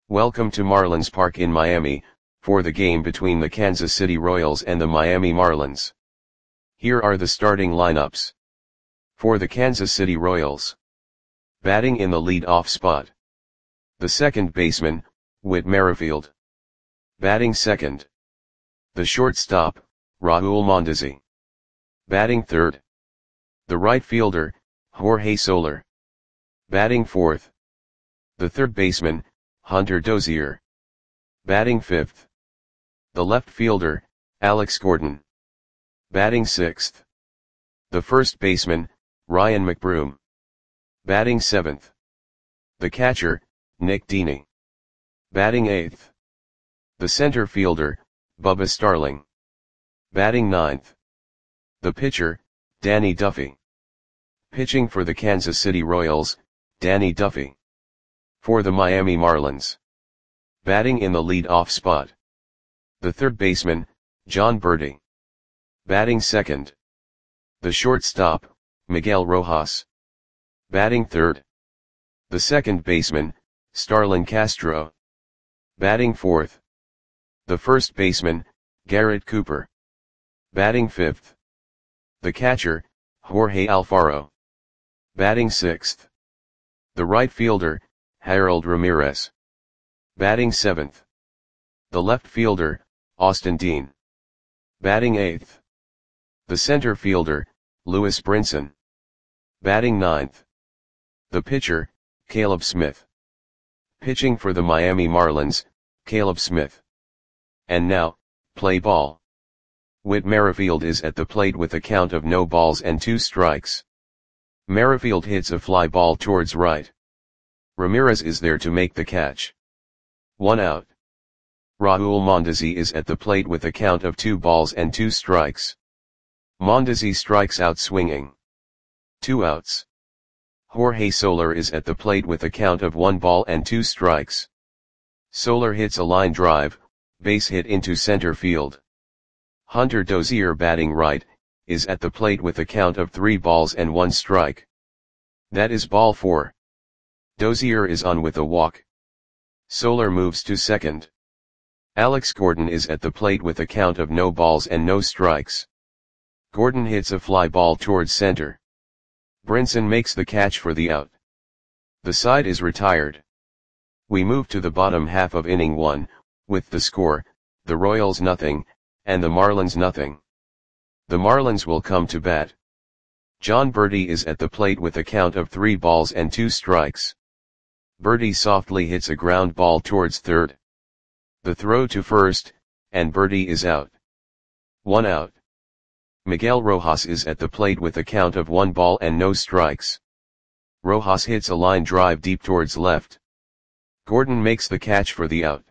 Welcome to Marlins Park in Miami, for the game between the Kansas City Royals and the Miami Marlins. Here are the starting lineups. For the Kansas City Royals. Batting in the lead-off spot. The second baseman, Whit Merrifield. Batting second. The shortstop, Raul Mondesi. Batting third. The right fielder, Jorge Soler. Batting fourth. The third baseman, Hunter Dozier. Batting fifth. The left fielder, Alex Gordon. Batting sixth. The first baseman, Ryan McBroom. Batting seventh. The catcher, Nick Dini. Batting eighth. The center fielder, Bubba Starling. Batting ninth. The pitcher, Danny Duffy. Pitching for the Kansas City Royals, Danny Duffy. For the Miami Marlins. Batting in the lead-off spot. The third baseman, Jon Berti. Batting second. The shortstop, Miguel Rojas. Batting third. The second baseman, Starlin Castro. Batting fourth. The first baseman, Garrett Cooper. Batting fifth. The catcher, Jorge Alfaro. Batting sixth. The right fielder, Harold Ramirez. Batting seventh. The left fielder, Austin Dean. Batting eighth. The center fielder, Lewis Brinson. Batting ninth. The pitcher, Caleb Smith. Pitching for the Miami Marlins, Caleb Smith. And now, play ball. Whit Merrifield is at the plate with a count of no balls and 2 strikes. Merrifield hits a fly ball towards right. Ramirez is there to make the catch. 1 out. Raul Mondesi is at the plate with a count of 2 balls and 2 strikes. Mondesi strikes out swinging. 2 outs. Jorge Soler is at the plate with a count of 1 ball and 2 strikes. Soler hits a line drive, base hit into center field. Hunter Dozier, batting right, is at the plate with a count of 3 balls and 1 strike. That is ball 4. Dozier is on with a walk. Soler moves to second. Alex Gordon is at the plate with a count of no balls and no strikes. Gordon hits a fly ball towards center. Brinson makes the catch for the out. The side is retired. We move to the bottom half of inning 1, with the score, the Royals nothing, and the Marlins nothing. The Marlins will come to bat. Jon Berti is at the plate with a count of 3 balls and 2 strikes. Berti softly hits a ground ball towards third. The throw to first, and Berti is out. 1 out. Miguel Rojas is at the plate with a count of 1 ball and no strikes. Rojas hits a line drive deep towards left. Gordon makes the catch for the out.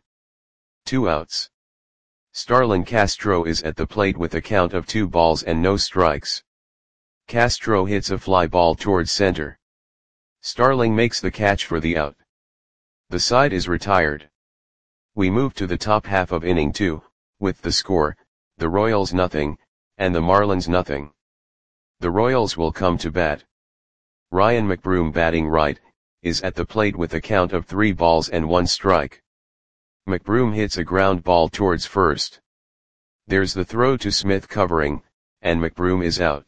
2 outs. Starlin Castro is at the plate with a count of 2 balls and no strikes. Castro hits a fly ball towards center. Starling makes the catch for the out. The side is retired. We move to the top half of inning 2, with the score, the Royals nothing, and the Marlins nothing. The Royals will come to bat. Ryan McBroom, batting right, is at the plate with a count of 3 balls and 1 strike. McBroom hits a ground ball towards first. There's the throw to Smith covering, and McBroom is out.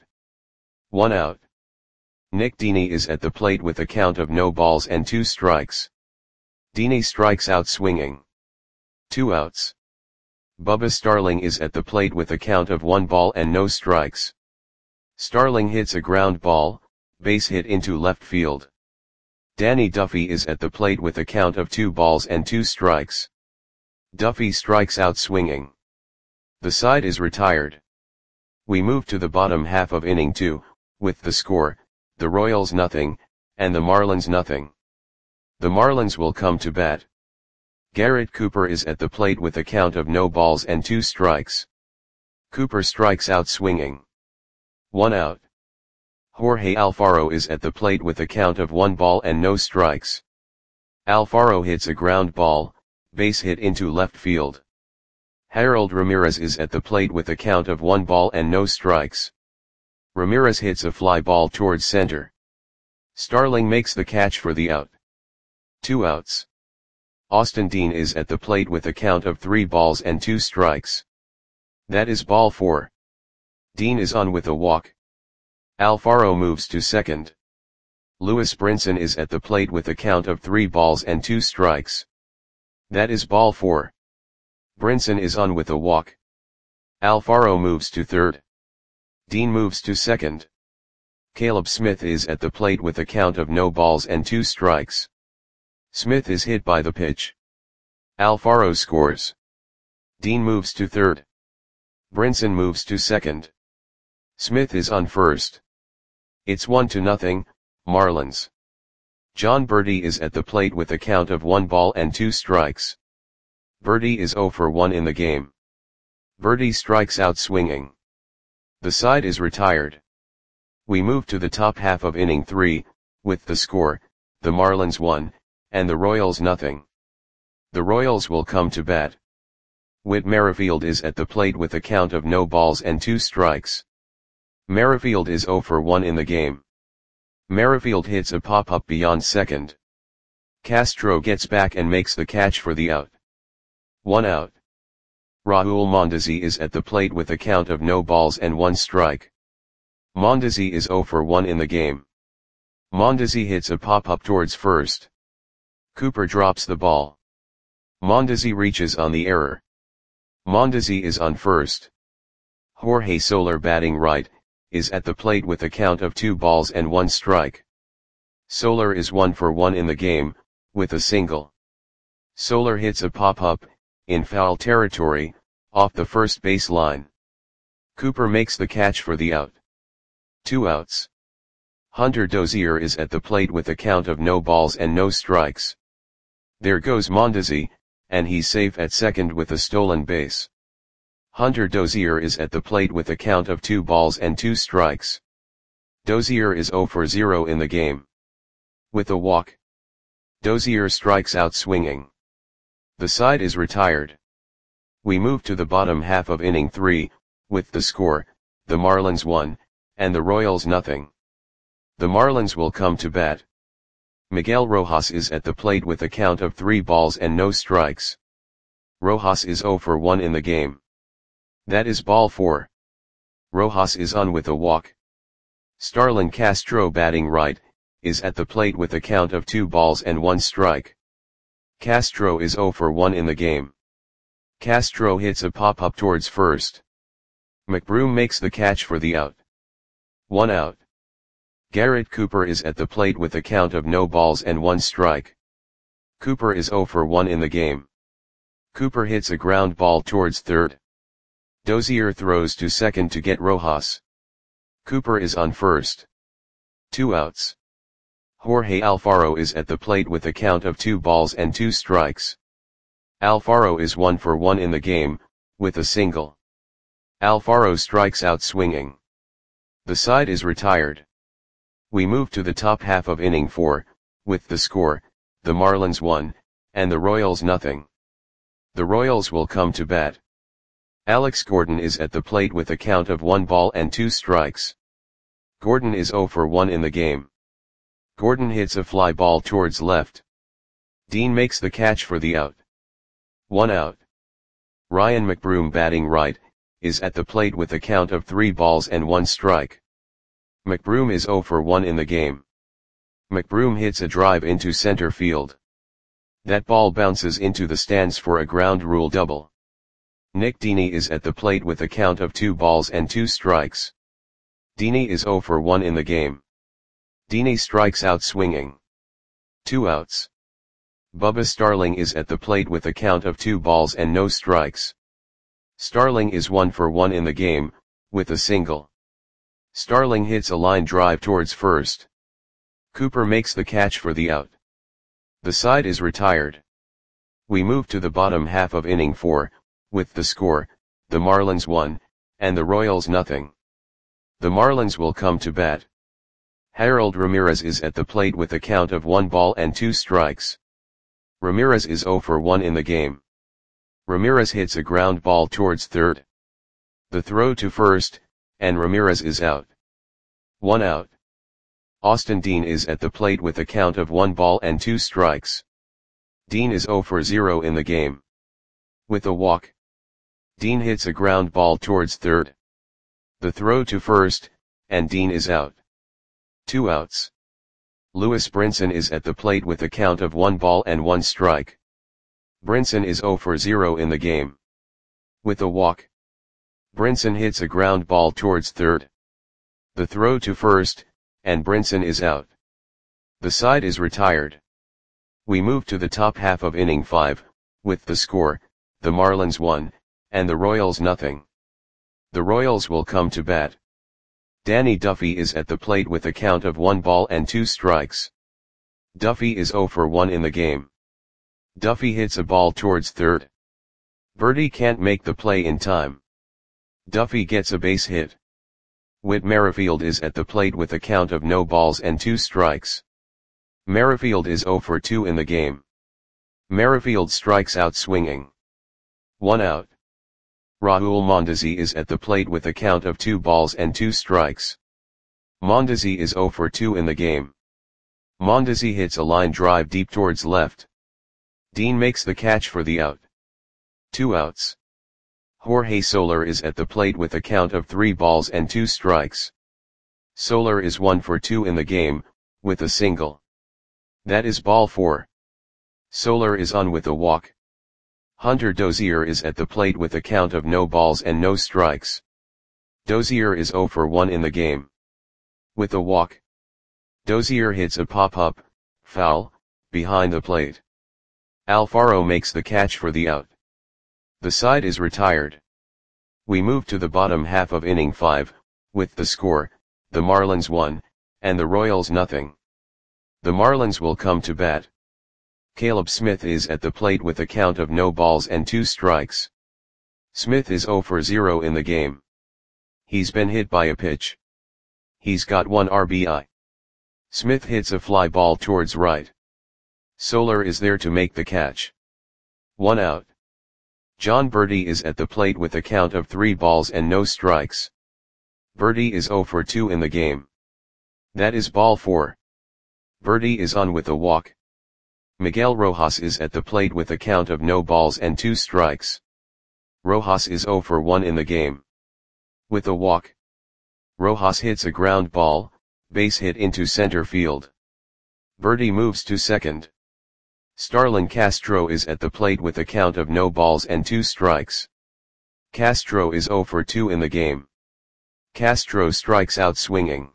1 out. Nick Dini is at the plate with a count of no balls and 2 strikes. Dini strikes out swinging. 2 outs. Bubba Starling is at the plate with a count of 1 ball and no strikes. Starling hits a ground ball, base hit into left field. Danny Duffy is at the plate with a count of 2 balls and 2 strikes. Duffy strikes out swinging. The side is retired. We move to the bottom half of inning 2, with the score, the Royals nothing, and the Marlins nothing. The Marlins will come to bat. Garrett Cooper is at the plate with a count of no balls and 2 strikes. Cooper strikes out swinging. 1 out. Jorge Alfaro is at the plate with a count of 1 ball and no strikes. Alfaro hits a ground ball, base hit into left field. Harold Ramirez is at the plate with a count of 1 ball and no strikes. Ramirez hits a fly ball towards center. Starling makes the catch for the out. 2 outs. Austin Dean is at the plate with a count of 3 balls and 2 strikes. That is ball 4. Dean is on with a walk. Alfaro moves to second. Lewis Brinson is at the plate with a count of 3 balls and 2 strikes. That is ball 4. Brinson is on with a walk. Alfaro moves to third. Dean moves to second. Caleb Smith is at the plate with a count of no balls and 2 strikes. Smith is hit by the pitch. Alfaro scores. Dean moves to third. Brinson moves to second. Smith is on first. It's 1-0, Marlins. John Berti is at the plate with a count of 1 ball and 2 strikes. Berti is 0 for 1 in the game. Berti strikes out swinging. The side is retired. We move to the top half of inning 3, with the score, the Marlins 1, and the Royals 0. The Royals will come to bat. Whit Merrifield is at the plate with a count of no balls and 2 strikes. Merrifield is 0 for 1 in the game. Merrifield hits a pop-up beyond second. Castro gets back and makes the catch for the out. 1 out. Raul Mondesi is at the plate with a count of no balls and 1 strike. Mondesi is 0 for 1 in the game. Mondesi hits a pop-up towards first. Cooper drops the ball. Mondesi reaches on the error. Mondesi is on first. Jorge Soler, batting right, is at the plate with a count of 2 balls and 1 strike. Soler is 1 for 1 in the game, with a single. Soler hits a pop-up, in foul territory, off the first base line. Cooper makes the catch for the out. 2 outs. Hunter Dozier is at the plate with a count of no balls and no strikes. There goes Mondesi, and he's safe at second with a stolen base. Hunter Dozier is at the plate with a count of 2 balls and 2 strikes. Dozier is 0 for 0 in the game. With a walk, Dozier strikes out swinging. The side is retired. We move to the bottom half of inning 3, with the score, the Marlins 1, and the Royals 0. The Marlins will come to bat. Miguel Rojas is at the plate with a count of 3 balls and no strikes. Rojas is 0 for 1 in the game. That is ball 4. Rojas is on with a walk. Starlin Castro, batting right, is at the plate with a count of 2 balls and 1 strike. Castro is 0 for 1 in the game. Castro hits a pop-up towards first. McBroom makes the catch for the out. 1 out. Garrett Cooper is at the plate with a count of no balls and 1 strike. Cooper is 0 for 1 in the game. Cooper hits a ground ball towards third. Dozier throws to second to get Rojas. Cooper is on first. 2 outs. Jorge Alfaro is at the plate with a count of 2 balls and 2 strikes. Alfaro is 1 for 1 in the game, with a single. Alfaro strikes out swinging. The side is retired. We move to the top half of inning 4, with the score, the Marlins 1, and the Royals 0. The Royals will come to bat. Alex Gordon is at the plate with a count of 1 ball and 2 strikes. Gordon is 0 for 1 in the game. Gordon hits a fly ball towards left. Dean makes the catch for the out. 1 out. Ryan McBroom, batting right, is at the plate with a count of 3 balls and 1 strike. McBroom is 0 for 1 in the game. McBroom hits a drive into center field. That ball bounces into the stands for a ground rule double. Nick Dini is at the plate with a count of 2 balls and 2 strikes. Dini is 0 for 1 in the game. Dini strikes out swinging. 2 outs. Bubba Starling is at the plate with a count of 2 balls and no strikes. Starling is 1 for 1 in the game, with a single. Starling hits a line drive towards first. Cooper makes the catch for the out. The side is retired. We move to the bottom half of inning 4, with the score, the Marlins 1, and the Royals 0. The Marlins will come to bat. Harold Ramirez is at the plate with a count of 1 ball and 2 strikes. Ramirez is 0 for 1 in the game. Ramirez hits a ground ball towards third. The throw to first, and Ramirez is out. 1 out. Austin Dean is at the plate with a count of 1 ball and 2 strikes. Dean is 0 for 0 in the game. With a walk, Dean hits a ground ball towards third. The throw to first, and Dean is out. 2 outs. Lewis Brinson is at the plate with a count of 1 ball and 1 strike. Brinson is 0 for 0 in the game. With a walk, Brinson hits a ground ball towards third. The throw to first, and Brinson is out. The side is retired. We move to the top half of inning 5, with the score, the Marlins 1, and the Royals nothing. The Royals will come to bat. Danny Duffy is at the plate with a count of 1 ball and 2 strikes. Duffy is 0 for 1 in the game. Duffy hits a ball towards third. Birdie can't make the play in time. Duffy gets a base hit. Whit Merrifield is at the plate with a count of no balls and 2 strikes. Merrifield is 0 for 2 in the game. Merrifield strikes out swinging. 1 out. Raul Mondesi is at the plate with a count of 2 balls and 2 strikes. Mondesi is 0 for 2 in the game. Mondesi hits a line drive deep towards left. Dean makes the catch for the out. 2 outs. Jorge Soler is at the plate with a count of 3 balls and 2 strikes. Soler is 1 for 2 in the game, with a single. That is ball 4. Soler is on with a walk. Hunter Dozier is at the plate with a count of no balls and no strikes. Dozier is 0 for 1 in the game. With a walk, Dozier hits a pop-up, foul, behind the plate. Alfaro makes the catch for the out. The side is retired. We move to the bottom half of inning 5, with the score, the Marlins 1, and the Royals nothing. The Marlins will come to bat. Caleb Smith is at the plate with a count of no balls and 2 strikes. Smith is 0 for 0 in the game. He's been hit by a pitch. He's got 1 RBI. Smith hits a fly ball towards right. Soler is there to make the catch. 1 out. John Birdie is at the plate with a count of 3 balls and no strikes. Birdie is 0 for 2 in the game. That is ball 4. Birdie is on with a walk. Miguel Rojas is at the plate with a count of no balls and 2 strikes. Rojas is 0 for 1 in the game. With a walk, Rojas hits a ground ball, base hit into center field. Birdie moves to second. Starlin Castro is at the plate with a count of no balls and 2 strikes. Castro is 0 for 2 in the game. Castro strikes out swinging.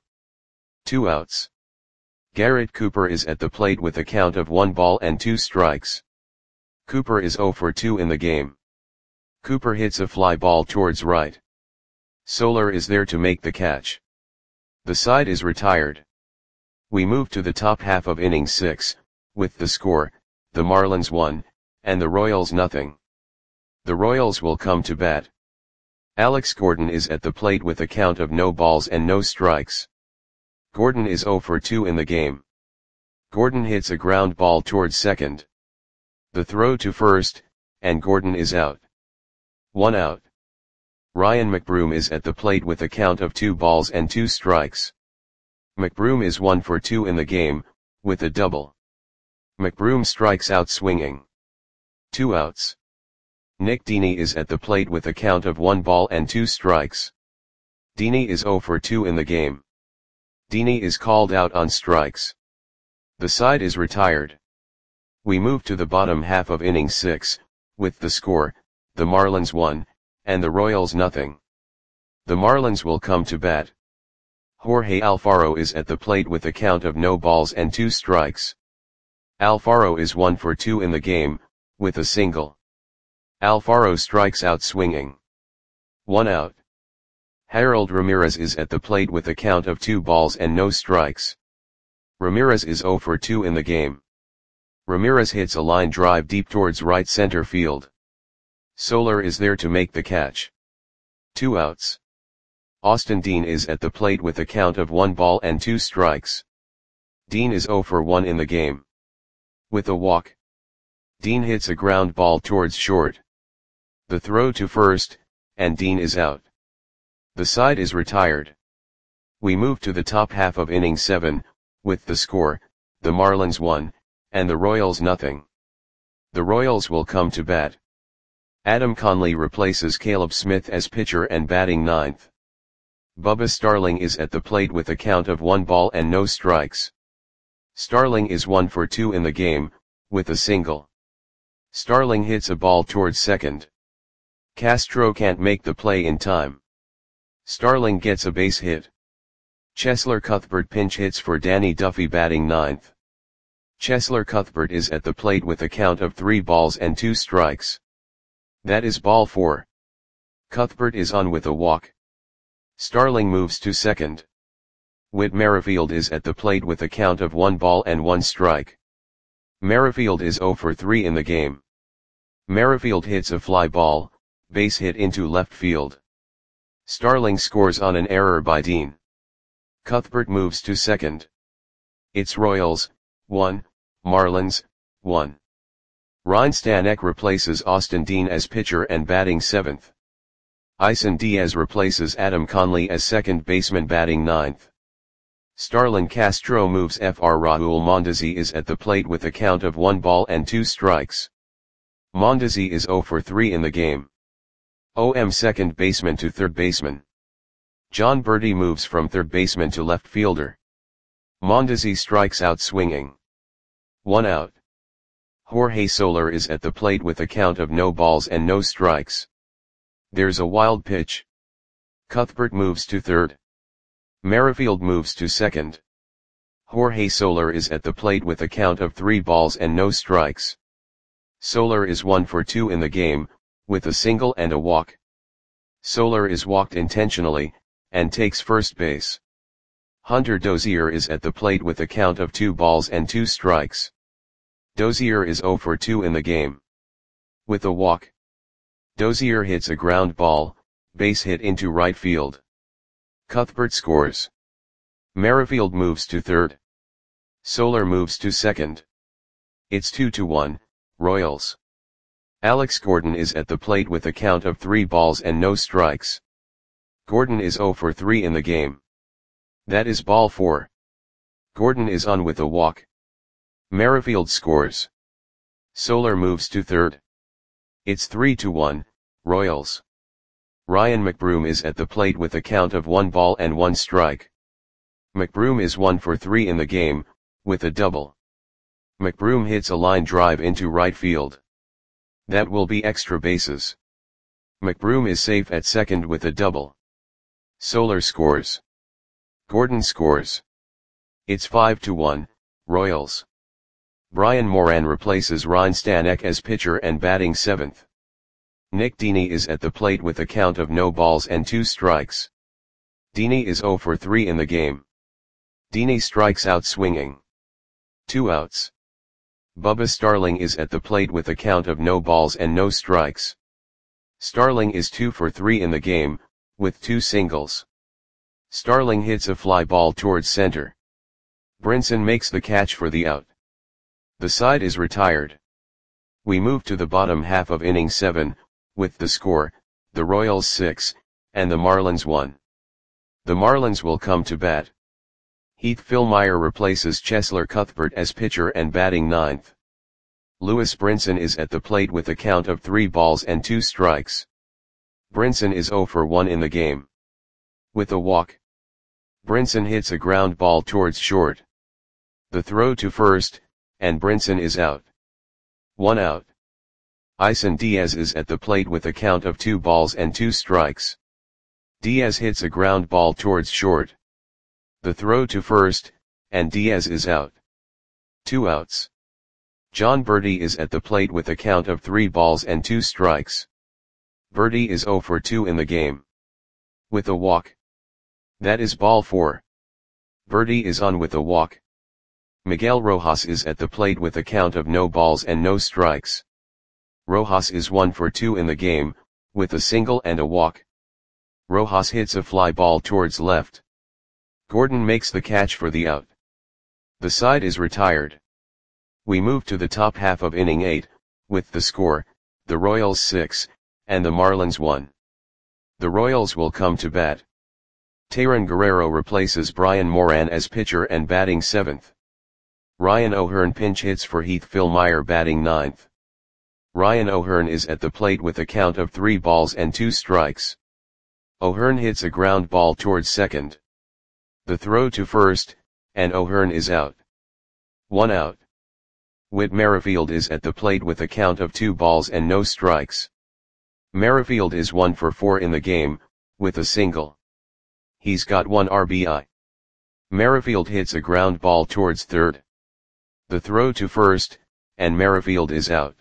2 outs. Garrett Cooper is at the plate with a count of 1 ball and 2 strikes. Cooper is 0 for 2 in the game. Cooper hits a fly ball towards right. Soler is there to make the catch. The side is retired. We move to the top half of inning 6, with the score, the Marlins 1, and the Royals nothing. The Royals will come to bat. Alex Gordon is at the plate with a count of no balls and no strikes. Gordon is 0 for 2 in the game. Gordon hits a ground ball towards second. The throw to first, and Gordon is out. 1 out. Ryan McBroom is at the plate with a count of 2 balls and 2 strikes. McBroom is 1 for 2 in the game, with a double. McBroom strikes out swinging. 2 outs. Nick Dini is at the plate with a count of 1 ball and 2 strikes. Dini is 0 for 2 in the game. Dini is called out on strikes. The side is retired. We move to the bottom half of inning 6, with the score, the Marlins 1, and the Royals nothing. The Marlins will come to bat. Jorge Alfaro is at the plate with a count of no balls and 2 strikes. Alfaro is 1 for 2 in the game, with a single. Alfaro strikes out swinging. 1 out. Harold Ramirez is at the plate with a count of 2 balls and no strikes. Ramirez is 0 for 2 in the game. Ramirez hits a line drive deep towards right center field. Soler is there to make the catch. 2 outs. Austin Dean is at the plate with a count of 1 ball and 2 strikes. Dean is 0 for 1 in the game. With a walk, Dean hits a ground ball towards short. The throw to first, and Dean is out. The side is retired. We move to the top half of inning 7, with the score, the Marlins 1, and the Royals nothing. The Royals will come to bat. Adam Conley replaces Caleb Smith as pitcher and batting ninth. Bubba Starling is at the plate with a count of 1 ball and no strikes. Starling is 1 for 2 in the game, with a single. Starling hits a ball towards second. Castro can't make the play in time. Starling gets a base hit. Cheslor Cuthbert pinch hits for Danny Duffy batting ninth. Cheslor Cuthbert is at the plate with a count of 3 balls and 2 strikes. That is ball 4. Cuthbert is on with a walk. Starling moves to second. Whit Merrifield is at the plate with a count of 1 ball and 1 strike. Merrifield is 0 for 3 in the game. Merrifield hits a fly ball, base hit into left field. Starling scores on an error by Dean. Cuthbert moves to second. It's Royals, 1, Marlins, 1. Ryan Stanek replaces Austin Dean as pitcher and batting seventh. Isan Diaz replaces Adam Conley as second baseman batting ninth. Starlin Castro moves Fr. Raul Mondesi is at the plate with a count of 1 ball and 2 strikes. Mondesi is 0 for 3 in the game. OM second baseman to third baseman. John Berti moves from third baseman to left fielder. Mondesi strikes out swinging. 1 out. Jorge Soler is at the plate with a count of no balls and no strikes. There's a wild pitch. Cuthbert moves to third. Merrifield moves to second. Jorge Soler is at the plate with a count of 3 balls and no strikes. Soler is 1 for 2 in the game, with a single and a walk. Soler is walked intentionally, and takes first base. Hunter Dozier is at the plate with a count of 2 balls and 2 strikes. Dozier is 0 for 2 in the game. With a walk. Dozier hits a ground ball, base hit into right field. Cuthbert scores. Merrifield moves to third. Soler moves to second. It's 2-1, Royals. Alex Gordon is at the plate with a count of 3 balls and no strikes. Gordon is 0 for 3 in the game. That is ball 4. Gordon is on with a walk. Merrifield scores. Soler moves to third. It's 3-1, Royals. Ryan McBroom is at the plate with a count of 1 ball and 1 strike. McBroom is 1 for 3 in the game, with a double. McBroom hits a line drive into right field. That will be extra bases. McBroom is safe at second with a double. Soler scores. Gordon scores. It's 5-1, Royals. Brian Moran replaces Ryan Stanek as pitcher and batting seventh. Nick Dini is at the plate with a count of no balls and 2 strikes. Dini is 0 for 3 in the game. Dini strikes out swinging. 2 outs. Bubba Starling is at the plate with a count of no balls and no strikes. Starling is 2 for 3 in the game, with 2 singles. Starling hits a fly ball towards center. Brinson makes the catch for the out. The side is retired. We move to the bottom half of inning 7, with the score, the Royals 6, and the Marlins 1. The Marlins will come to bat. Heath Fillmyer replaces Cheslor Cuthbert as pitcher and batting ninth. Lewis Brinson is at the plate with a count of 3 balls and 2 strikes. Brinson is 0 for 1 in the game. With a walk. Brinson hits a ground ball towards short. The throw to first, and Brinson is out. 1 out. Isan Diaz is at the plate with a count of 2 balls and 2 strikes. Diaz hits a ground ball towards short. The throw to first, and Diaz is out. 2 outs. John Berti is at the plate with a count of 3 balls and 2 strikes. Berti is 0 for 2 in the game. With a walk. That is ball 4. Berti is on with a walk. Miguel Rojas is at the plate with a count of no balls and no strikes. Rojas is 1 for 2 in the game, with a single and a walk. Rojas hits a fly ball towards left. Gordon makes the catch for the out. The side is retired. We move to the top half of inning 8, with the score, the Royals 6, and the Marlins 1. The Royals will come to bat. Tayron Guerrero replaces Brian Moran as pitcher and batting 7th. Ryan O'Hearn pinch hits for Heath Fillmyer batting 9th. Ryan O'Hearn is at the plate with a count of 3 balls and 2 strikes. O'Hearn hits a ground ball towards second. The throw to first, and O'Hearn is out. 1 out. Whit Merrifield is at the plate with a count of 2 balls and no strikes. Merrifield is 1 for 4 in the game, with a single. He's got 1 RBI. Merrifield hits a ground ball towards third. The throw to first, and Merrifield is out.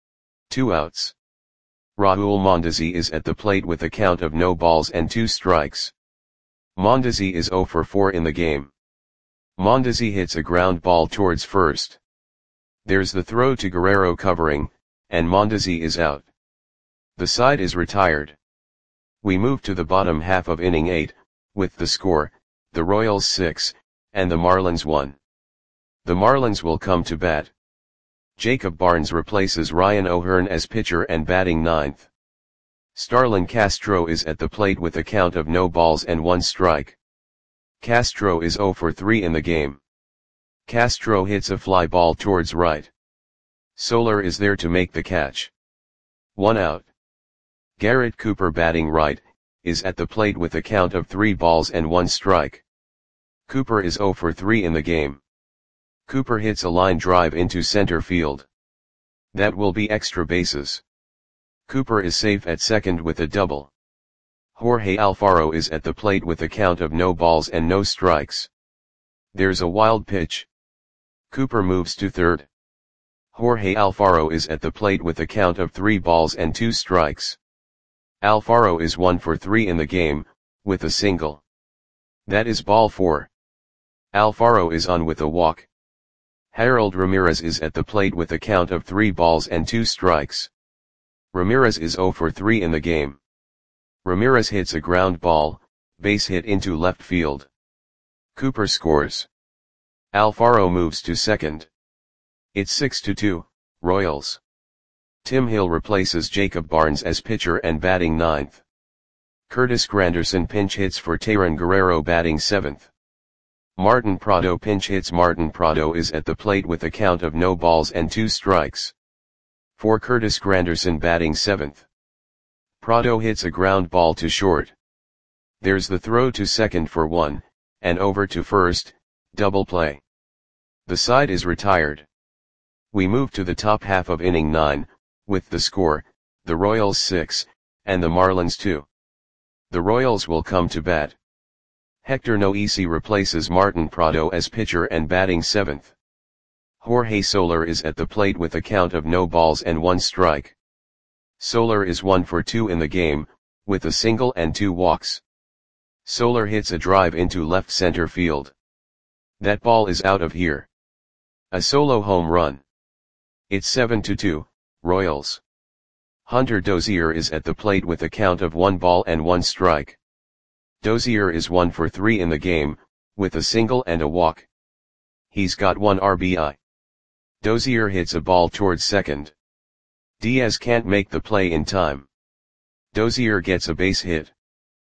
2 outs. Raul Mondesi is at the plate with a count of no balls and 2 strikes. Mondesi is 0 for 4 in the game. Mondesi hits a ground ball towards first. There's the throw to Guerrero covering, and Mondesi is out. The side is retired. We move to the bottom half of inning 8, with the score, the Royals 6, and the Marlins 1. The Marlins will come to bat. Jacob Barnes replaces Ryan O'Hearn as pitcher and batting 9th. Starlin Castro is at the plate with a count of no balls and 1 strike. Castro is 0 for 3 in the game. Castro hits a fly ball towards right. Soler is there to make the catch. 1 out. Garrett Cooper batting right, is at the plate with a count of 3 balls and 1 strike. Cooper is 0 for 3 in the game. Cooper hits a line drive into center field. That will be extra bases. Cooper is safe at second with a double. Jorge Alfaro is at the plate with a count of no balls and no strikes. There's a wild pitch. Cooper moves to third. Jorge Alfaro is at the plate with a count of 3 balls and 2 strikes. Alfaro is 1 for 3 in the game, with a single. That is ball 4. Alfaro is on with a walk. Harold Ramirez is at the plate with a count of 3 balls and 2 strikes. Ramirez is 0 for 3 in the game. Ramirez hits a ground ball, base hit into left field. Cooper scores. Alfaro moves to second. It's 6-2, Royals. Tim Hill replaces Jacob Barnes as pitcher and batting 9th. Curtis Granderson pinch hits for Tayron Guerrero batting 7th. Martin Prado pinch hits. Martin Prado is at the plate with a count of no balls and 2 strikes. For Curtis Granderson batting 7th. Prado hits a ground ball to short. There's the throw to second for 1, and over to first, double play. The side is retired. We move to the top half of inning 9, with the score, the Royals 6, and the Marlins 2. The Royals will come to bat. Hector Noesi replaces Martin Prado as pitcher and batting 7th. Jorge Soler is at the plate with a count of no balls and 1 strike. Soler is 1 for 2 in the game, with a single and 2 walks. Soler hits a drive into left center field. That ball is out of here. A solo home run. It's 7-2, Royals. Hunter Dozier is at the plate with a count of 1 ball and 1 strike. Dozier is 1 for 3 in the game, with a single and a walk. He's got 1 RBI. Dozier hits a ball towards second. Diaz can't make the play in time. Dozier gets a base hit.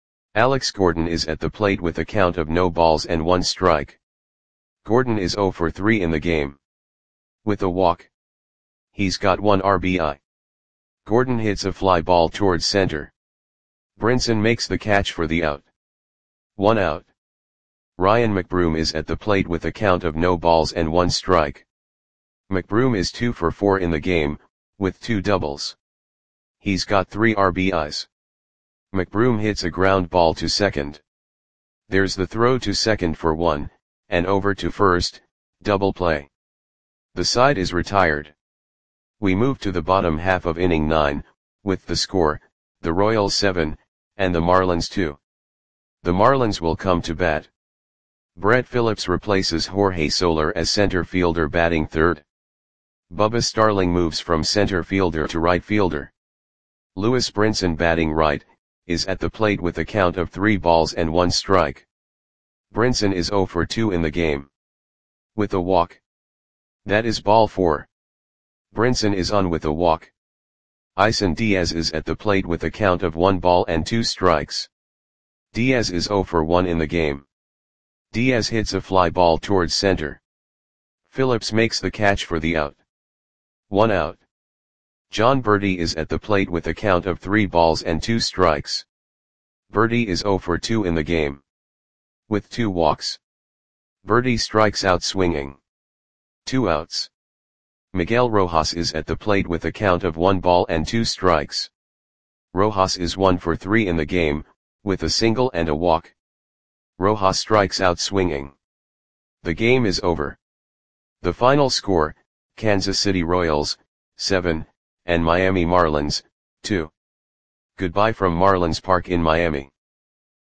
Alex Gordon is at the plate with a count of no balls and 1 strike. Gordon is 0 for 3 in the game. With a walk. He's got 1 RBI. Gordon hits a fly ball towards center. Brinson makes the catch for the out. 1 out. Ryan McBroom is at the plate with a count of no balls and 1 strike. McBroom is 2 for 4 in the game, with 2 doubles. He's got 3 RBIs. McBroom hits a ground ball to second. There's the throw to second for 1, and over to first, double play. The side is retired. We move to the bottom half of inning 9, with the score, the Royals 7, and the Marlins 2. The Marlins will come to bat. Brett Phillips replaces Jorge Soler as center fielder batting 3rd. Bubba Starling moves from center fielder to right fielder. Lewis Brinson batting right, is at the plate with a count of 3 balls and 1 strike. Brinson is 0 for 2 in the game. With a walk. That is ball 4. Brinson is on with a walk. Isan Diaz is at the plate with a count of 1 ball and 2 strikes. Diaz is 0 for 1 in the game. Diaz hits a fly ball towards center. Phillips makes the catch for the out. 1 out. Jon Berti is at the plate with a count of 3 balls and 2 strikes. Berti is 0 for 2 in the game, with 2 walks. Berti strikes out swinging. 2 outs. Miguel Rojas is at the plate with a count of 1 ball and 2 strikes. Rojas is 1 for 3 in the game, with a single and a walk. Rojas strikes out swinging. The game is over. The final score, Kansas City Royals, 7, and Miami Marlins, 2. Goodbye from Marlins Park in Miami.